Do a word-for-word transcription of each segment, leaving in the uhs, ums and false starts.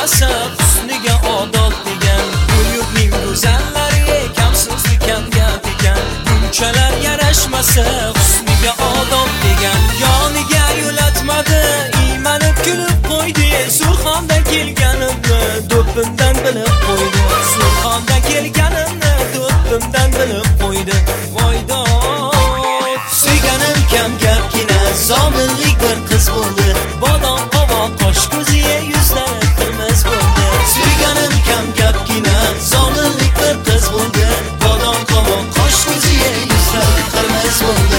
yarashmasa husniga odob degan. Bu yurtning go'zallariga kamsizlik kam gap ekan. Bunchalar yarashmasa husniga odob degan. Yoniga yo'latmadi, iymanib kulib qo'ydi. Surxondan kelganimni do'ppimdan bilib qo'ydi. Surxondan kelganimni do'ppimdan bilib qo'ydi. Voydo suyganim kam gapgina, zominlik bir qiz bo'ldi. Bodom qovoq qosh ko'ziga yuzlari qirmiz bo'ldi. Suyganim kam gapgina, zominlik bir qiz bo'ldi. Bodom qovoq qosh ko'ziga yuzlari qirmiz bo'ldi.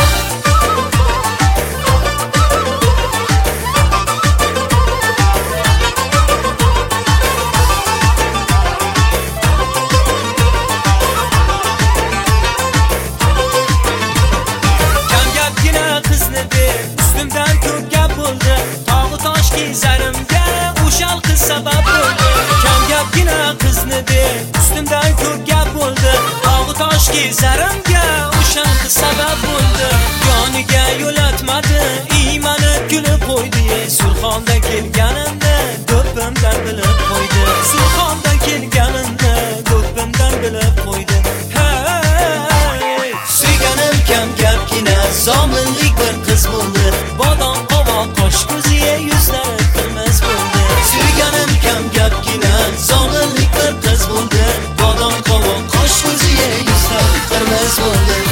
Ustimdan ko'p gap bo'ldi, tog'i tosh kezarimga o'shal qiz sabab bo'ldi. Kam gapgina qizni deb ustimdan ko'p gap bo'ldi, tog'i tosh kezarimga o'shal qiz sabab bo'ldi. Yoniga yo'latmadi, iymanib kulib qo'ydi. Surxondan kelganimni do'ppimdan bilib qo'ydi. Surxondan kelganimni do'ppimdan bilib qo'ydi. Hey, suyganim kam gapgina, zominlik bir qiz bo'ldi. Bodom qovoq qosh ko'ziga yuzlari qirmiz bo'ldi. Suyganim kam gapgina, zominlik bir qiz bo'ldi. Bodom qovoq qosh ko'ziga yuzlari qirmiz bo'ldi.